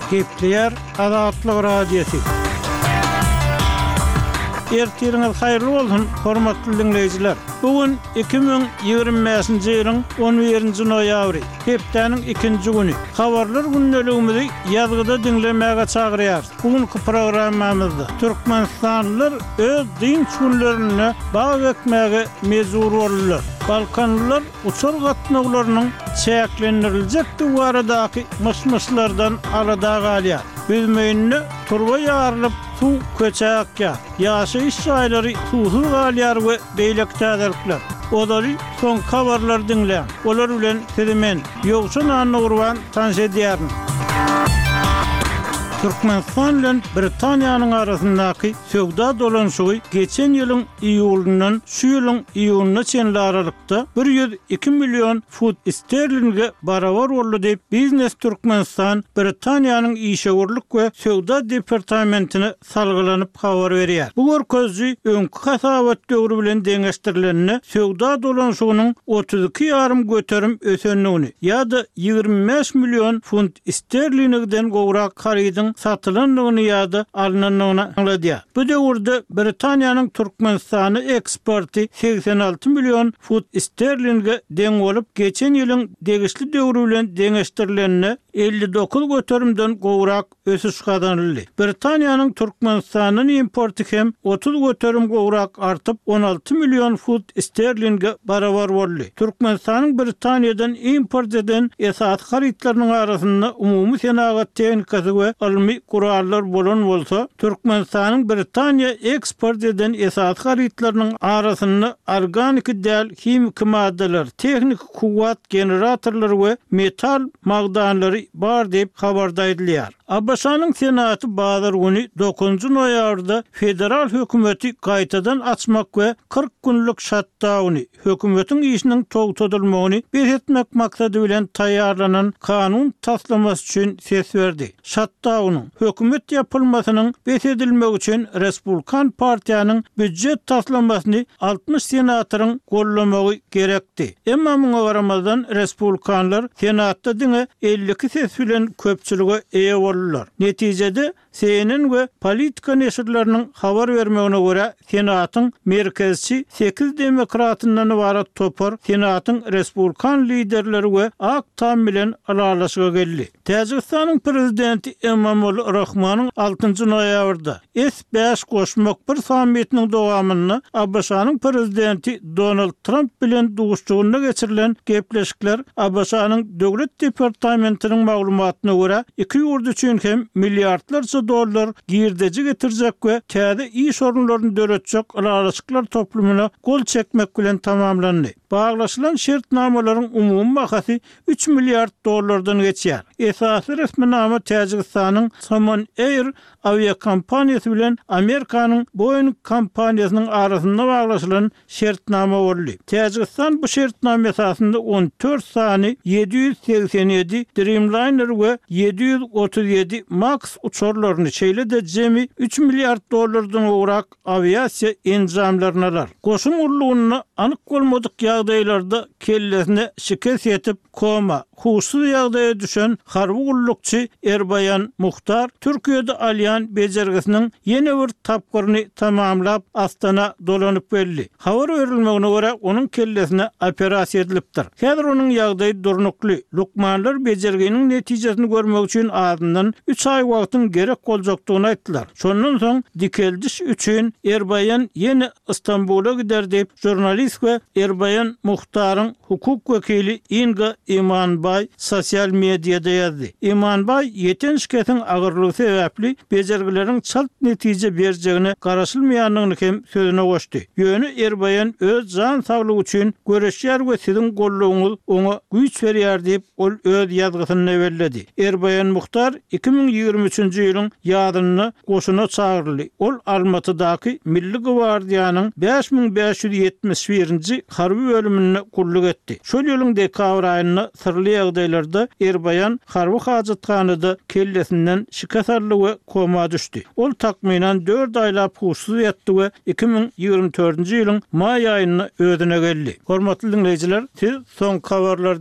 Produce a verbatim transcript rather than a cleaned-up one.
Gepleyer Azatlyk Radiosu. Ertiriniz hayırlı bolsun, hormatly dinleyijiler. Bugün iki bin ýygrimiňji ýylyň on birinji noýabry, hepdeniň ikinji güni. Habarlar günneligimizi ýazgyda dinlemäge çagyrýar. Bugünkü programmamyzda türkmenstanlylar öz din günlerini baý etmäge mezur bolýar. Balkanlılar uçur gatnaglarynyň çäklendirilejek duwaradaky mysmyslardan arada galýar. Bilmeýänne turba ýarylyp su köçäkkä, ýaşy iş ýaýlary suwsuz galýar we beýlek täzelikler. Olary son habarlar dinleýän. Olar bilen tedemen ýogşun anny urban tanş edýärin. Türkmenistan bilen Britaniýanyň arasyndaky söwda dolanşygy geçen ýylyň iýulundan şu ýylyň iýuluna çenli aralykda bir ýüz iki million fut sterlinge barabar boldy diýip Business Türkmenistan Britaniýanyň işgörlük we söwda departamentine salgylanyp habar berýär. Bu görkezji öňkü hasabat döwri bilen deňeşdirilenini söwda dolanşygynyň otuz iki ýarym göterim ösenligini ýa-da ýygrimi beş million funt sterlingden gowrak harydyň satylanlygyny ýa-da alynanlygyny anladýar. Bu döwürde Britaniýanyň Türkmenistany eksporty seksen alty million fut sterlinge deň bolup, geçen ýylyň degişli döwri bilen deňeşdirilenini elli dokuz göterimden gowrak ösüş kazanyldy. Britaniýanyň Türkmenistanyň importy hem otuz göterim gowrak artyp on alty million fut sterlinge barabar boldy. Türkmenistanyň Britaniýadan import eden esas harytlarynyň arasynda umumy senagat tehnikasy we almy kurallar bolan bolsa, Türkmenistanyň Britaniýa eksport eden esas harytlarynyň arasynda organik däl himik maddeler, tehnik kuwat generatorlary we metal magdanlary bar diýip habarda edilýär. Abbasanyň senaty bazar güni dokuzunji noýabrda federal hökümeti gaýtadan açmak we kırk günlük şatdawny, hökümetiň işiniň togtadylmagyny belirtmek maksady bilen taýýarlanan kanun taslamasy üçin ses berdi. Şatdawnyň hökümet ýapylmasynyň besedilmegi üçin Respublikan partiýanyň büdjet taslamasyny altmış senatoryň gollamagy gerekdi. Emma muňa garamazdan Respublikanlar senatda diňe elli iki ses bilen köpçülige eýe boldylar. Netijede C N N we politika neşirleriniň habar bermegine görä senatyň merkezçi sekiz demokratyndan ibarat topar senatyň Respublikan liderleri we ak tam bilen aralaşyga geldi. Täjikistanyň prezidenti Emomali Rahmanyň altynji noýabrda S beş goşmak bir sammitiniň dowamyny Abbasanyň prezidenti Donald Trump bilen duguşdygyna geçirilen gepleşikler Abbasanyň döwlet departamentiniň maglumatyna görä iki ýurt üçin hem milliardlarça dollar girdeji getirjek we täze iş orunlaryny döretjek aralaşyklar toplumuna gol çekmek bilen tamamlandy. Bağlaşılan şertnamalaryň umumy bahasy üç milliard dollardan geçýär. Esasy resminama Täjikistanyň Saman Air aviakompaniyasy bilen Amerikanyň Boeing kompaniýasynyň arasynda bağlaşylan şertnama boldy. Täjikistan bu şertnama esasynda on dört sany yedi yüz seksen yedi Dreamliner we yedi yüz otuz yedi Max uçurlaryny çeýlede jemi üç milliard dollardan gowrak aviasiýa enjamlaryny alar. Goşun urlugyny anyk bolmadyk ýagdaýlarda kellesine şikes ýetip koma, husuz ýagdaýa düşen harby gullukçy Erbayan Muhtar Türkiýede alýan bejergisiniň ýene bir tapgyryny tamamlap Astana dolanyp berdi. Habar berilmegine görä onuň kellesine operasiýa edilipdir. Häzir onuň ýagdaýy durnukly. Lukmanlar bejerginiň netijesini görmek üçin adından üç ay wagtyň gerek boljakdygyny aýtdylar. Şondan soň dikeldiş üçin Erbayan ýene Istanbula gider diýip jurnalist we Erbayan Muhtaryň hukuk wekili Inga Imanbay sosial mediýada ýazdy. Imanbay ýeten şikayetiň agyrlygy sebäpli bejergileriň çalt netije berjegine garaşylmaýanlygyny hem sözüne goşdy. Ýöne Erbayan öz jan saglygy üçin göreşýär we siziň gollugyňyz oňa güýç berýär diýip ol öz ýazgysyny belledi. Erbayan Muhtar iki bin ýygrimi üçinji ýylyň ýazyny goşuna çagyrly. Ol Almatydaky Milli Gwardiýanyň beş bin beş yüz ýetmiş birinji harby bölümine gulluk etdi. Şol ýylyň dekabr aýyna sirli ýagdaýlarda Erbayan harby hajatxanada kellesinden şikasarly we koma düşdi. Ol takminan dört aýlap huşsuz ýatdy we iki bin ýygrimi dördünji ýylyň may aýyna özüne geldi. Hormatly dinleýijiler, siz soň habarlar